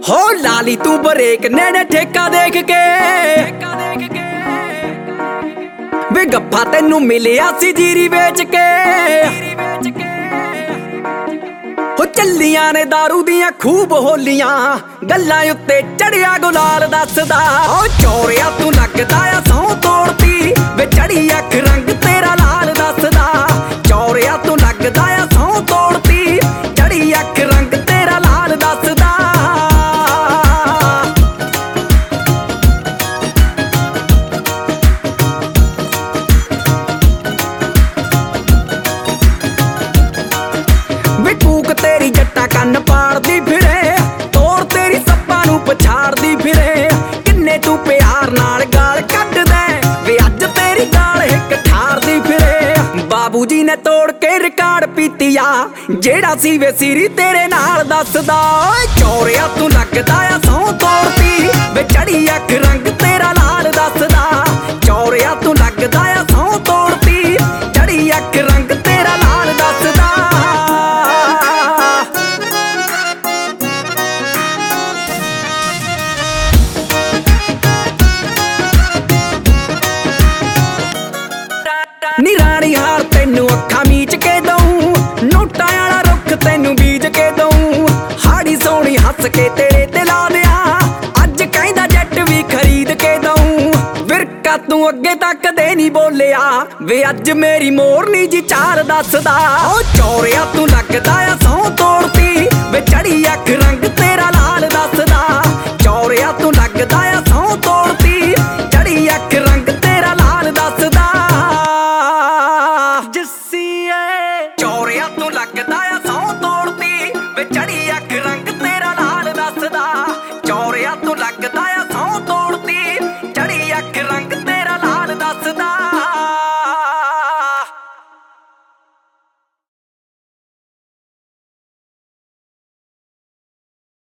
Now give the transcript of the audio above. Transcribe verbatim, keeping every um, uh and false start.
हो लाली तू ब्रेक नेने ठेका देख के वे गप्पा तेनू मिलिया सी जीरी बेच के हो चलियां ने दारू दियां खूब होलियां गल्लां उत्ते चढ़िया गुलाल दसदा ओ चोरिया तू लगदा आ सौ तोड़ती वे चढ़ी अख रंग तेरा लाल दसदा चोरिया तू लगदा आ सौ तोड़ती चढ़ी अख रंग तेरा लाल दसदा तेरी जट्टा कन्न पाड़दी फिरे तोड़ तेरी सप्पा नू पछाड़दी फिरे किन्ने तू प्यार नाल गाल कड्ड दे वे अज तेरी गाल हिक ठारदी फिरे बाबू जी ने तोड़ के रिकार्ड पीतिया जेड़ा सी वे सीरी तेरे नाल दसदा चोरिया तू लगदा आ सौ तोड़ती वे चढ़ी अख रंग तेरा लाल दसदा चोरिया तू लगदा आ सौ तोड़ती चढ़ी अख रंग तेरा लाल दसदा नी रानी हार तेनू अखा मीच के दऊं नोटा आला रुख तेनू बीज के दऊं हाड़ी सोनी हस के तेरे ते ला दिया अज कहंदा जट भी खरीद के दऊं विरका तू अगे तक दे नहीं बोलिया वे अज मेरी मोरनी जी चाल दसदा ओ चोरिया तू लगदा आ सौ तोड़ती वे चढ़ी अख रंग तेरा लाल दसदा चोरिया तू लगदा आ सौ तोड़ती